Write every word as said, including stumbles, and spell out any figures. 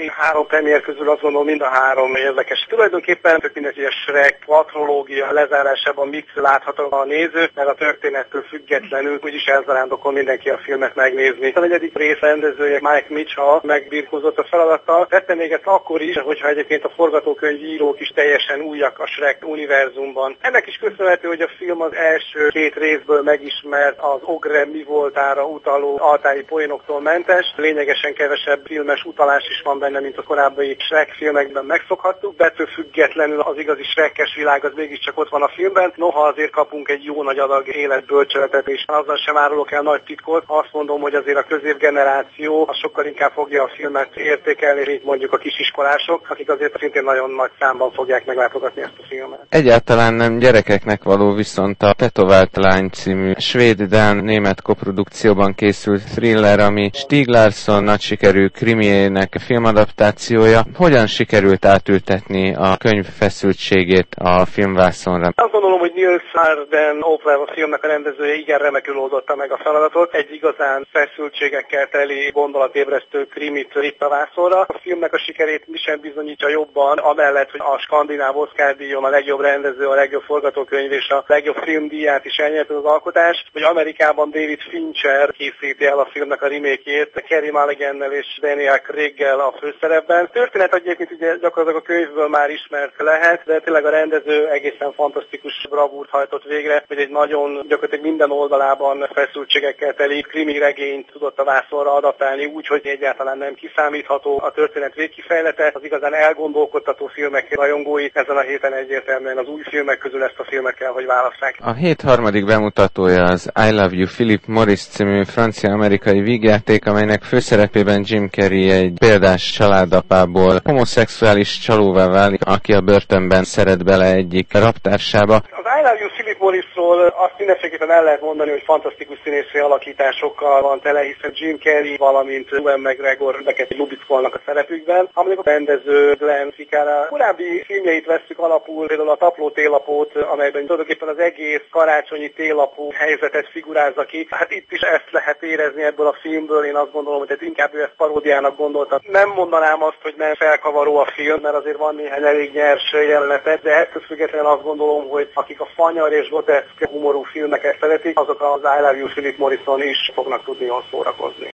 Én három premier közül azt gondolom, mind a három érdekes. Tulajdonképpen tök mindegy, a Shrek quadrológia lezárásában mit látható a néző, mert a történettől függetlenül úgyis elzarándokol mindenki a filmet megnézni. A negyedik rész rendezője Mike Mitchell megbirkózott a feladattal. Tette még ezt akkor is, hogyha egyébként a forgatókönyvírók is teljesen újak a Shrek univerzumban. Ennek is köszönhető, hogy a film az első két részből megismert az Ogre mi voltára utaló altári poénoktól mentes. Lényegesen kevesebb filmes utalás is van benne, mint a korábbi Shrek filmekben megszokhattuk, de ettől függetlenül az igazi Shrekes világ az mégiscsak ott van a filmben. Noha azért kapunk egy jó nagy adag életbölcseletet, és azzal sem árulok el nagy titkot. Azt mondom, hogy azért a középgeneráció az sokkal inkább fogja a filmet értékelni, mint mondjuk a kisiskolások, akik azért szintén nagyon nagy számban fogják meglátogatni ezt a filmet. Egyáltalán nem gyerekeknek való, viszont a Tetovált lány című svéd-dán-német koprodukcióban készült thriller, ami Stieg Larsson nagy sikerű krimiének filmadaptációja. Hogyan sikerült átültetni a könyv feszültségét a filmvászonra? Azt gondolom, hogy Nils Arden Opel a filmnek a rendezője igen remekül oldotta meg a feladatot. Egy igazán feszültségekkel teli gondolatébresztő krimit vitt a vászonra. A filmnek a sikerét mi sem bizonyítja jobban, amellett, hogy a skandináv Oscar-díjon a legjobb rendező, a legjobb forgatókönyv és a legjobb filmdíját is elnyerte az alkotás, hogy Amerikában David Fincher készíti el a filmnek a remake-ét, Carey Mulligannel és Daniel Craig-gel a főszerepben. Történet egyébként ugye gyakorlatilag a könyvből már ismert lehet, de tényleg a rendező egészen fantasztikus bravúrt hajtott végre, hogy egy nagyon gyakorlatilag minden oldalában feszültségekkel teli krimi regényt tudott a vászonra adaptálni úgy, hogy egyáltalán nem kiszámítható a történet végkifejlete. Az igazán elgondolkodtató filmek rajongói ezen a héten egyértelműen az új filmek közül ezt a filmet kell, hogy válasszák. A hét harmadik bemutatója az I Love You Philip Morris című francia-amerikai vígjáték, amelynek főszerepében Jim Carrey egy példás családapából homoszexuális csalóvá válik, aki a börtönben szeret bele egyik raptársába. Az I Love You Philip Morrisról azt mindenféleképpen el lehet mondani, hogy fantasztikus színészi alakításokkal van tele, hiszen Jim Carrey, valamint Ewan McGregor beket lubickolnak a szerepükben. Amikor a rendező Glenn Ficarra korábbi filmjeit vesszük alapul, például a Tapló télapót, amelyben tulajdonképpen az egész karácsonyi télapó helyzetet figurázza ki. Hát itt is ezt lehet érezni ebből a filmből, én azt gondolom, hogy inkább ő ezt paródiának gondolta. Nem mondanám azt, hogy nem felkavaró a film, mert azért van néhány elég nyers jelenetet, de ettől függetlenül azt gondolom, hogy akik a fanyar és groteszk humorú filmeket szeretik, azok az I Love You Philip Morrison is fognak tudni jól szórakozni.